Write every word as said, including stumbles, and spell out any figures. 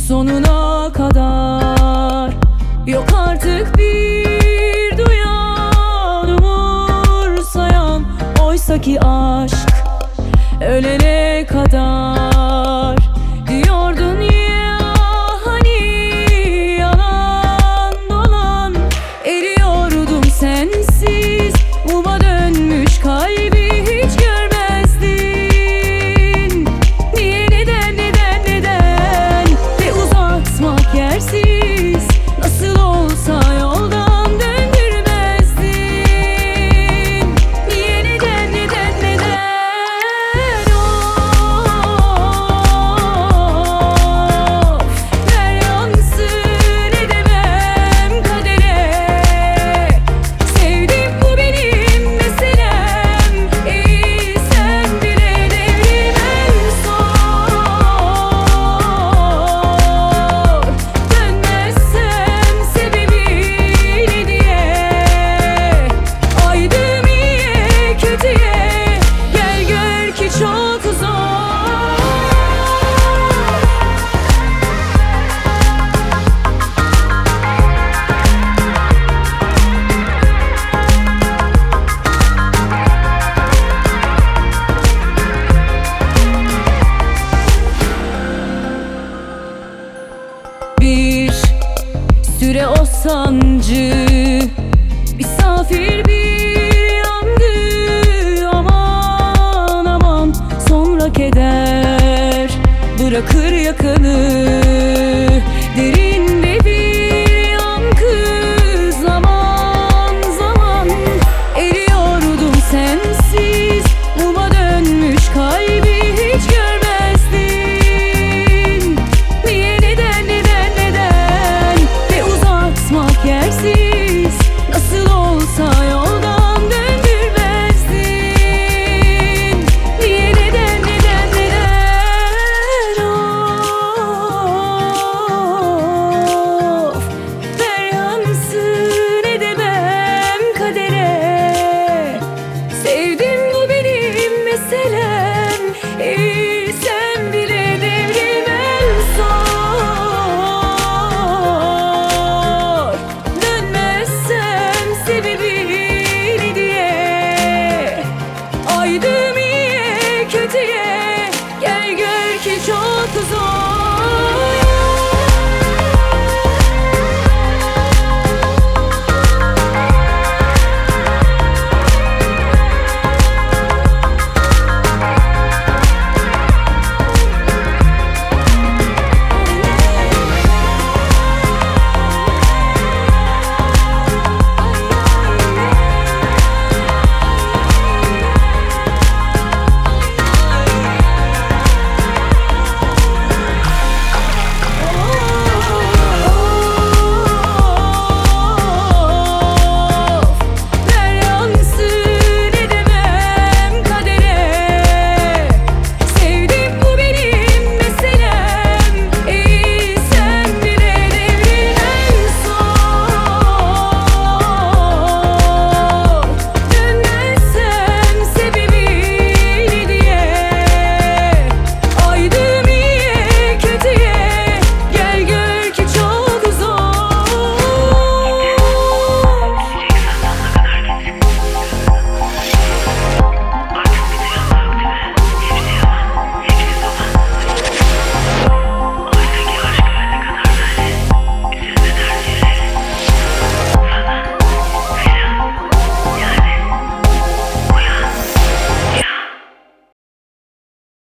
sonuna kadar. Yok artık bir duyan, umursayan, oysaki aşk ölene kadar. Diyordun ya hani, yalan dolan, eriyordum sensiz. Muma dönmüş kalbi hiç görmezdin. Niye, neden, neden, neden? Ve uzatmak yersiz, nasıl olsa yoldan döndürmezdin. Niye, neden, neden, neden? Of, ver yansın, edemem kadere. Sevdim, bu benim meselem. İyi sen bile devrim en son. Dönmezsem sebebi ne diye? Aydım iyiye kötüye, gel gör ki çok zor. Bir süre o sancı misafir bir